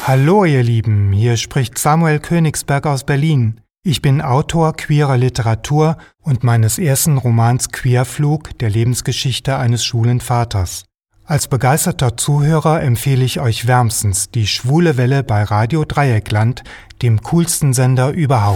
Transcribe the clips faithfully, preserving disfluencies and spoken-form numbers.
Hallo ihr Lieben, hier spricht Samuel Königsberg aus Berlin. Ich bin Autor queerer Literatur und meines ersten Romans Queerflug, der Lebensgeschichte eines schwulen Vaters. Als begeisterter Zuhörer empfehle ich euch wärmstens die Schwule Welle bei Radio Dreieckland, dem coolsten Sender überhaupt.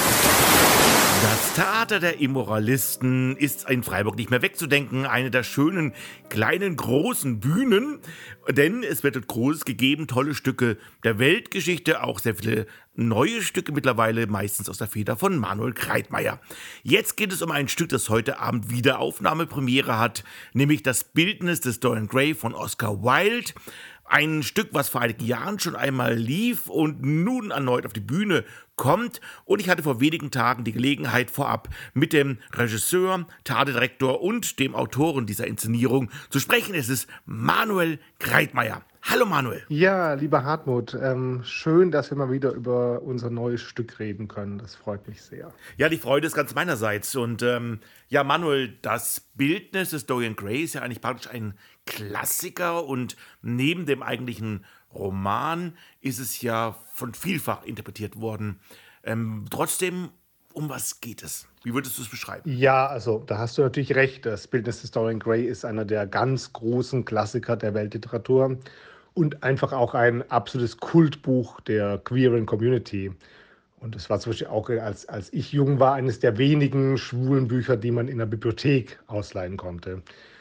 Das Theater der Immoralisten ist in Freiburg nicht mehr wegzudenken. Eine der schönen, kleinen, großen Bühnen. Denn es wird dort Großes gegeben, tolle Stücke der Weltgeschichte, auch sehr viele neue Stücke mittlerweile, meistens aus der Feder von Manuel Kreitmeier. Jetzt geht es um ein Stück, das heute Abend wieder Aufnahmepremiere hat, nämlich das Bildnis des Dorian Gray von Oscar Wilde. Ein Stück, was vor einigen Jahren schon einmal lief und nun erneut auf die Bühne kommt. Und ich hatte vor wenigen Tagen die Gelegenheit, vorab mit dem Regisseur, Theaterdirektor und dem Autoren dieser Inszenierung zu sprechen. Es ist Manuel Kreitmeier. Hallo Manuel. Ja, lieber Hartmut, ähm, schön, dass wir mal wieder über unser neues Stück reden können. Das freut mich sehr. Ja, die Freude ist ganz meinerseits. Und ähm, ja, Manuel, das Bildnis des Dorian Gray ist ja eigentlich praktisch ein Klassiker und neben dem eigentlichen Roman ist es ja von vielfach interpretiert worden. Ähm, trotzdem, um was geht es? Wie würdest du es beschreiben? Ja, also da hast du natürlich recht. Das Bildnis des Dorian Gray ist einer der ganz großen Klassiker der Weltliteratur und einfach auch ein absolutes Kultbuch der queeren Community. Und das war zum Beispiel auch, als, als ich jung war, eines der wenigen schwulen Bücher, die man in der Bibliothek ausleihen konnte.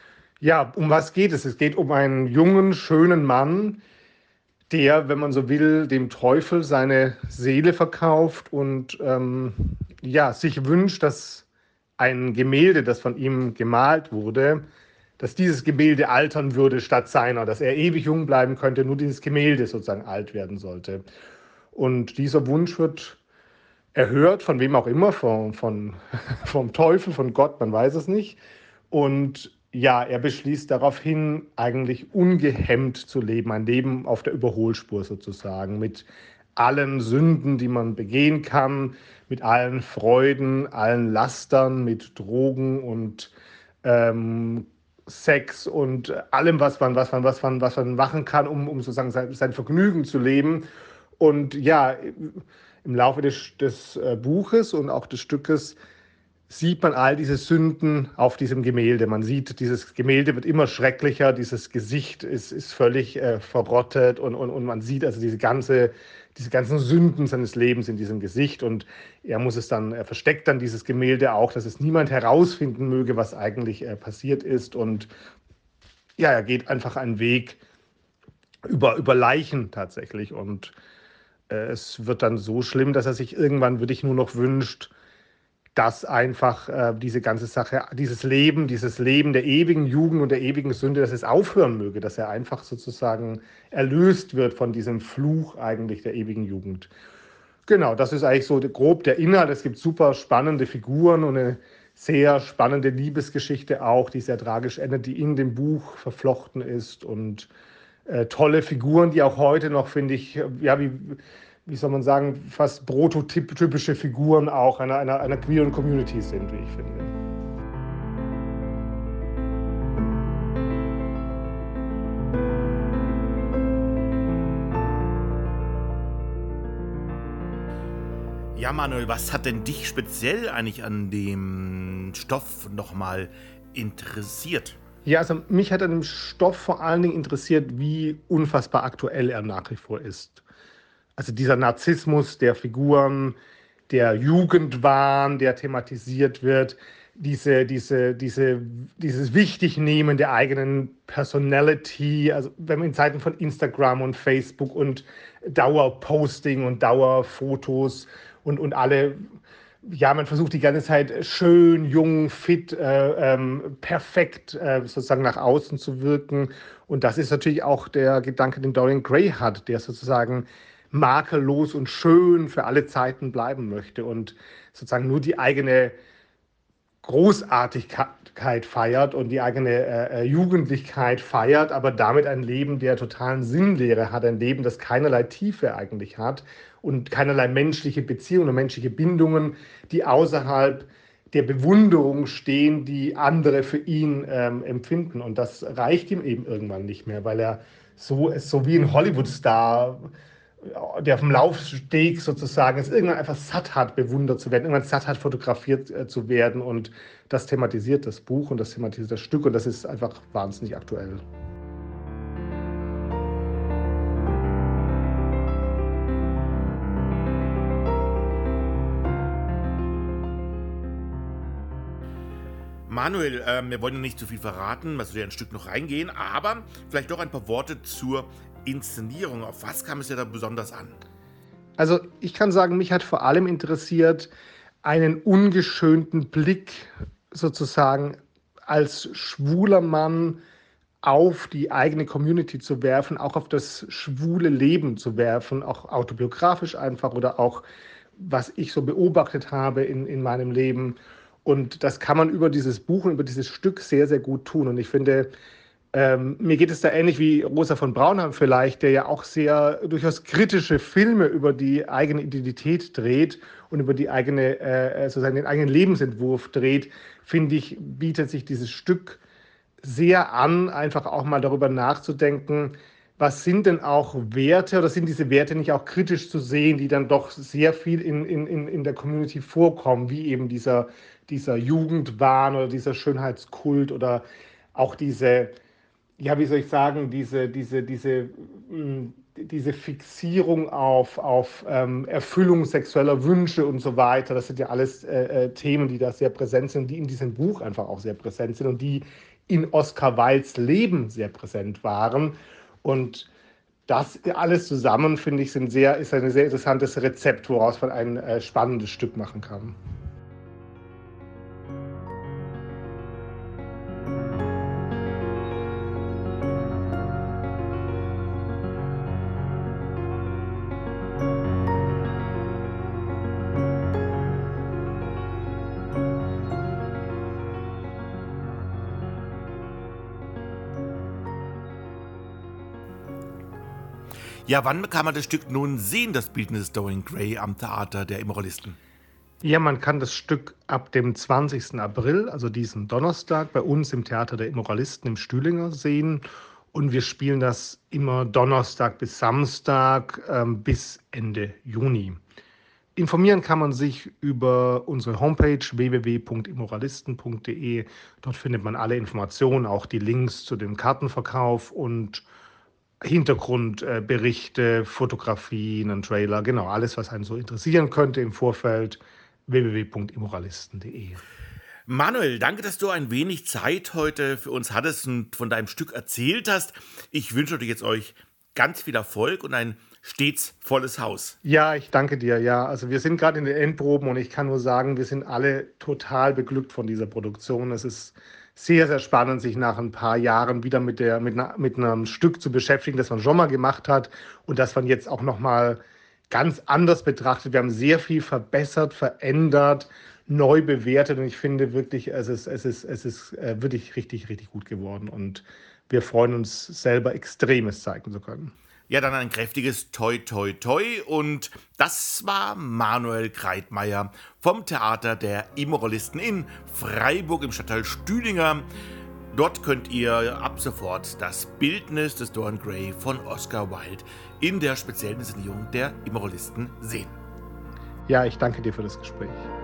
Ja, um was geht es? Es geht um einen jungen, schönen Mann, der, wenn man so will, dem Teufel seine Seele verkauft und ähm, ja, sich wünscht, dass ein Gemälde, das von ihm gemalt wurde, dass dieses Gemälde altern würde statt seiner, dass er ewig jung bleiben könnte, nur dieses Gemälde sozusagen alt werden sollte. Und dieser Wunsch wird erhört, von wem auch immer, von, von, vom Teufel, von Gott, man weiß es nicht. Und ja, er beschließt daraufhin, eigentlich ungehemmt zu leben, ein Leben auf der Überholspur sozusagen, mit allen Sünden, die man begehen kann, mit allen Freuden, allen Lastern, mit Drogen und ähm, Sex und allem, was man, was man, was man, was man machen kann, um, um sozusagen sein, sein Vergnügen zu leben. Und ja, im Laufe des, des Buches und auch des Stückes sieht man all diese Sünden auf diesem Gemälde. Man sieht, dieses Gemälde wird immer schrecklicher, dieses Gesicht ist, ist völlig äh, verrottet und, und, und man sieht also diese, ganze, diese ganzen Sünden seines Lebens in diesem Gesicht und er muss es dann, er versteckt dann dieses Gemälde auch, dass es niemand herausfinden möge, was eigentlich äh, passiert ist und ja, er geht einfach einen Weg über, über Leichen tatsächlich und äh, es wird dann so schlimm, dass er sich irgendwann wirklich nur noch wünscht, dass einfach äh, diese ganze Sache, dieses Leben, dieses Leben der ewigen Jugend und der ewigen Sünde, dass es aufhören möge, dass er einfach sozusagen erlöst wird von diesem Fluch eigentlich der ewigen Jugend. Genau, das ist eigentlich so grob der Inhalt. Es gibt super spannende Figuren und eine sehr spannende Liebesgeschichte auch, die sehr tragisch endet, die in dem Buch verflochten ist und äh, tolle Figuren, die auch heute noch, finde ich, ja, wie... wie soll man sagen, fast prototypische Figuren auch einer, einer, einer queeren Community sind, wie ich finde. Ja, Manuel, was hat denn dich speziell eigentlich an dem Stoff nochmal interessiert? Ja, also mich hat an dem Stoff vor allen Dingen interessiert, wie unfassbar aktuell er nach wie vor ist. Also dieser Narzissmus der Figuren, der Jugendwahn, der thematisiert wird, diese, diese, diese, dieses Wichtignehmen der eigenen Personality, also wenn man in Zeiten von Instagram und Facebook und Dauerposting und Dauerfotos und, und alle, ja, man versucht die ganze Zeit schön, jung, fit, äh, ähm, perfekt äh, sozusagen nach außen zu wirken. Und das ist natürlich auch der Gedanke, den Dorian Gray hat, der sozusagen makellos und schön für alle Zeiten bleiben möchte und sozusagen nur die eigene Großartigkeit feiert und die eigene äh, Jugendlichkeit feiert, aber damit ein Leben der totalen Sinnlehre hat, ein Leben, das keinerlei Tiefe eigentlich hat und keinerlei menschliche Beziehungen und menschliche Bindungen, die außerhalb der Bewunderung stehen, die andere für ihn ähm, empfinden. Und das reicht ihm eben irgendwann nicht mehr, weil er so, so wie ein Hollywood-Star der auf dem Laufsteg sozusagen es irgendwann einfach satt hat, bewundert zu werden, irgendwann satt hat, fotografiert äh, zu werden. Und das thematisiert das Buch und das thematisiert das Stück und das ist einfach wahnsinnig aktuell. Manuel, äh, wir wollen ja nicht zu viel verraten, was wir ein Stück noch reingehen, aber vielleicht doch ein paar Worte zur Inszenierung. Auf was kam es dir da besonders an? Also ich kann sagen, mich hat vor allem interessiert, einen ungeschönten Blick sozusagen als schwuler Mann auf die eigene Community zu werfen, auch auf das schwule Leben zu werfen, auch autobiografisch einfach oder auch, was ich so beobachtet habe in, in meinem Leben. Und das kann man über dieses Buch und über dieses Stück sehr, sehr gut tun. Und ich finde, ähm, mir geht es da ähnlich wie Rosa von Braunheim vielleicht, der ja auch sehr durchaus kritische Filme über die eigene Identität dreht und über die eigene, äh, sozusagen den eigenen Lebensentwurf dreht, finde ich, bietet sich dieses Stück sehr an, einfach auch mal darüber nachzudenken, was sind denn auch Werte oder sind diese Werte nicht auch kritisch zu sehen, die dann doch sehr viel in, in, in der Community vorkommen, wie eben dieser, dieser Jugendwahn oder dieser Schönheitskult oder auch diese, ja, wie soll ich sagen, diese, diese, diese, mh, diese Fixierung auf, auf ähm, Erfüllung sexueller Wünsche und so weiter. Das sind ja alles äh, äh, Themen, die da sehr präsent sind, die in diesem Buch einfach auch sehr präsent sind und die in Oscar Wildes Leben sehr präsent waren. Und das alles zusammen, finde ich, sind sehr, ist ein sehr interessantes Rezept, woraus man ein äh, spannendes Stück machen kann. Ja, wann kann man das Stück nun sehen, das Bildnis des Dorian Gray am Theater der Immoralisten? Ja, man kann das Stück ab dem zwanzigsten April, also diesen Donnerstag, bei uns im Theater der Immoralisten im Stühlinger sehen. Und wir spielen das immer Donnerstag bis Samstag ähm, bis Ende Juni. Informieren kann man sich über unsere Homepage w w w punkt immoralisten punkt d e. Dort findet man alle Informationen, auch die Links zu dem Kartenverkauf und Hintergrundberichte, Fotografien, ein Trailer, genau, alles, was einen so interessieren könnte im Vorfeld, w w w punkt immoralisten punkt d e. Manuel, danke, dass du ein wenig Zeit heute für uns hattest und von deinem Stück erzählt hast. Ich wünsche dir jetzt euch ganz viel Erfolg und ein stets volles Haus. Ja, ich danke dir. Ja, also wir sind gerade in den Endproben und ich kann nur sagen, wir sind alle total beglückt von dieser Produktion. Es ist sehr, sehr spannend, sich nach ein paar Jahren wieder mit, der, mit, einer, mit einem Stück zu beschäftigen, das man schon mal gemacht hat und das man jetzt auch nochmal ganz anders betrachtet. Wir haben sehr viel verbessert, verändert, neu bewertet und ich finde wirklich, es ist, es ist, es ist äh, wirklich richtig, richtig gut geworden und wir freuen uns selber extrem, es zeigen zu können. Ja, dann ein kräftiges Toi Toi Toi und das war Manuel Kreitmeier vom Theater der Immoralisten in Freiburg im Stadtteil Stühlinger. Dort könnt ihr ab sofort das Bildnis des Dorian Gray von Oscar Wilde in der speziellen Inszenierung der Immoralisten sehen. Ja, ich danke dir für das Gespräch.